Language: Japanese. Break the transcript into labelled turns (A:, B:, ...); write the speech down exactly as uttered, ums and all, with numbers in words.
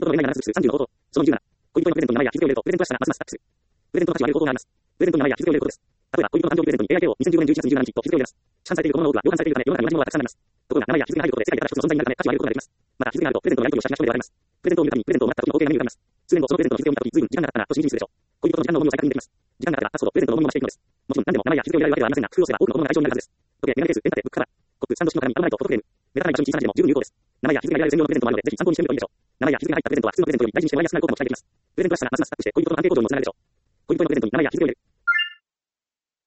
A: の上ないななすさんじゅうの応答。そのにじゅうなな。恋人のプレゼントに名前や日付を入れると、プレゼントらしさがますますアップする。プレゼントの価値を上げる方法があります。プレゼントに名前や日付を入れることです。例えば、恋人の誕生日プレゼントに エーアイケー をにせんじゅうごねんじゅういちがつにじゅうしちにちと日付を入れます。市販されている子供の多くは量産されているため、世の中に同じものがたくさんあります。ところが、名前や日付が入ることで世界でただ一つの存在になるため価値を上げることができます。また、日付があると、プレゼントのやり取りをした証明で割れます。プレゼントを見るたびに、プレゼントをもらった時の合計が見えます。数年後、そのプレゼントの日付を見た時、随分時間が経ったなと心理するでしょう。恋人の時間の重みを再確認できます。時間が経てば経つほど、プレゼントの重みも増していくのです。もちろん、何でも名前や日付を入れられるわけではありませんが、工夫をすれば多くの子供が対象になるはずです。時計、メガネケース、ペン立て、ブックカバー、コップ、サンド式の鏡、アロマライト、フォトフレーム。目立たない場所に小さな字でも十分有効です。名前や日付が入れられる専用のプレゼントもあるので、ぜひ参考にしてみるといいでしょう。名前や日付が入ったプレゼントは普通のプレゼントより大事にしてもらいやすくなる効果も期待できます。プレゼントらしさがますますアップして、恋人の安定行動にもつながるでしょう。恋人のプレゼントに名前や日付を入れる。